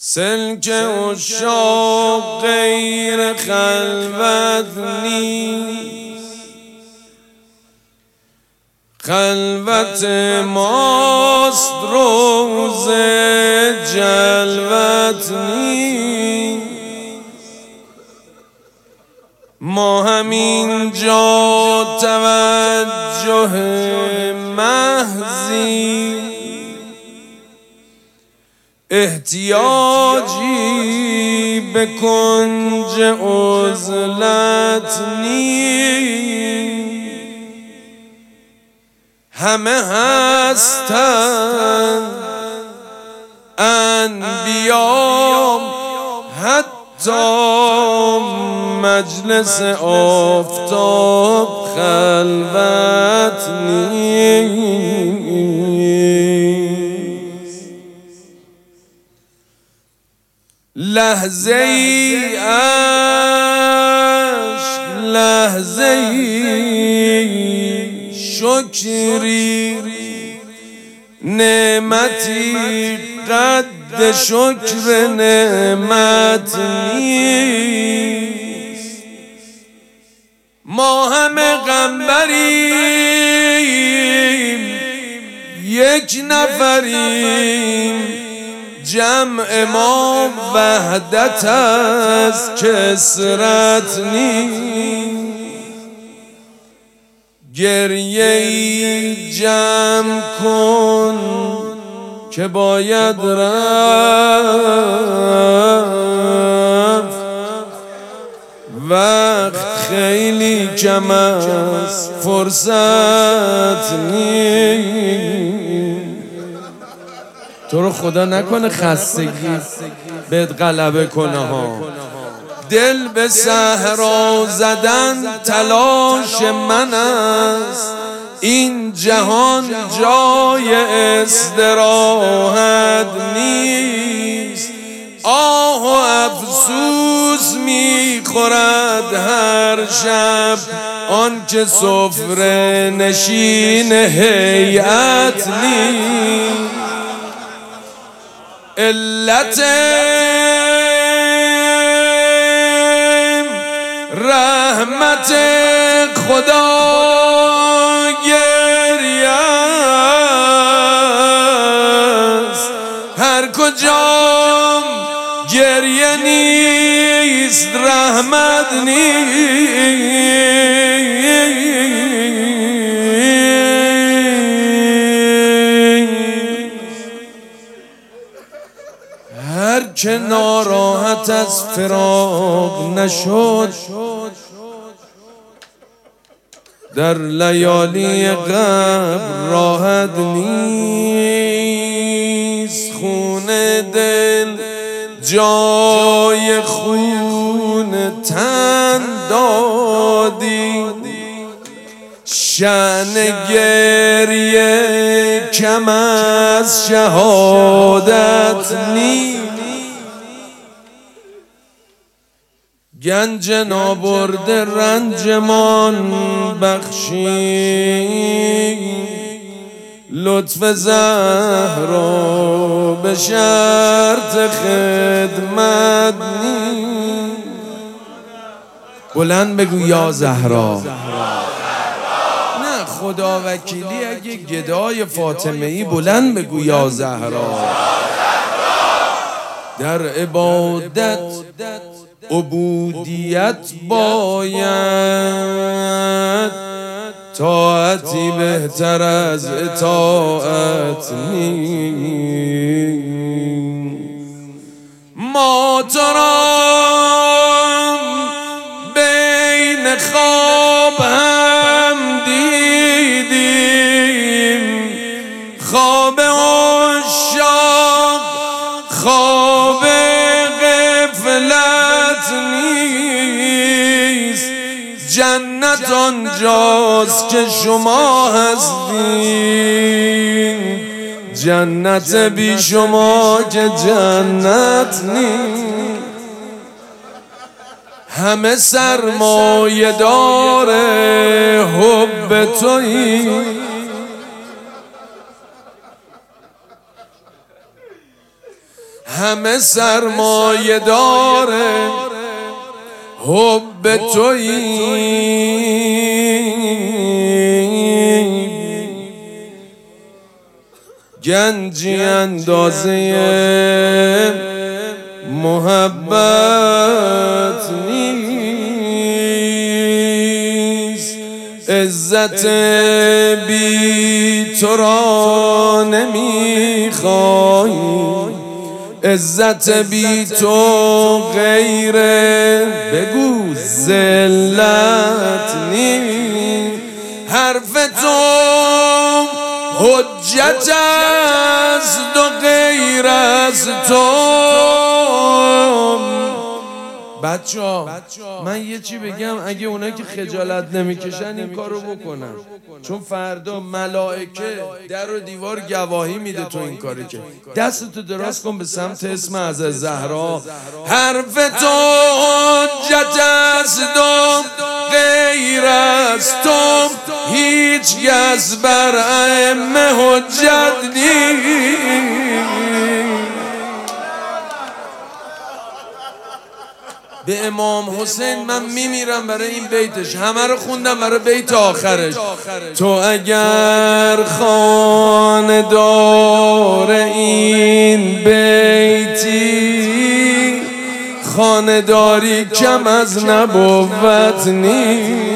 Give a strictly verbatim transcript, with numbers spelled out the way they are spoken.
سلک عشاق غیر خلوت نیست، خلوت ماست روز جلوت نیست. ما همین جا توجه محضی، احتیاجی به کنج عزلت نیست. همه هستند انبیا، حتی مجلس آفتاب خلوت نیست. لحظه ای عشق، لحظه ای شکری، نعمتی قد شکر نعمت نیست. ما همه غمبریم، یک نفریم، جمع ما وحدت از کثرت نیست. گریه ای جمع کن که باید رفت، وقت خیلی کم است، فرصت نیست. تو رو خدا نکنه خستگی بهت غلبه کنه ها. دل به صحرا زدن تلاش من است، این جهان جای استراحت نیست. آه و افسوس میخورد هر شب آن که سفره نشین هیئت نیست. علت رحمت خدا گریه است، هر کجام گریه نیست رحمت نیست. هر که ناراحت از فراق نشد، در لیالی قبر راحت نیست. خون دل جای خون تن دادی، شأن گریه کم از شهادت نیست. گنج نابرده رنجمان بخشی، لطف زهرا به شرط خدمت نیست. بلند بگو یا زهرا. نه خدا وکیلی اگه گدای فاطمه ای بلند بگو یا زهرا. در عبادت عبودیت باید، طاعتی بهتر از اطاعت نیست. ما تو را بین خواب هم دیدیم، خواب عشاق خواب غفلت نیست. جنت آنجاست که شما هستین، جنت بی شما که جنت نیست. همه سرمایه دار حب تویی، همه سرمایه داره حب تویی، گنجی اندازه محبت نیست. عزت بی تو را نمیخوای، عزت بی تو غیر بگو ذلت نیست. حرف تو حجت است و غیر از تو. بچه ها من یه چی بگم، اگه اونایی که خجالت نمیکشن این کارو بکنن، چون فردا ملائکه در و دیوار گواهی میده تو این کاری که دستتو دراز کن به سمت اسم از زهرا. حرف تو حجت است و غیر از تو، هیچ کس بر ائمه حجت نیست. به امام حسین من میمیرم برای این بیتش، همه رو خوندم برای بیت آخرش. تو اگر خانه‌دار این بیتی، خانه‌داری کم از نبوت نیست.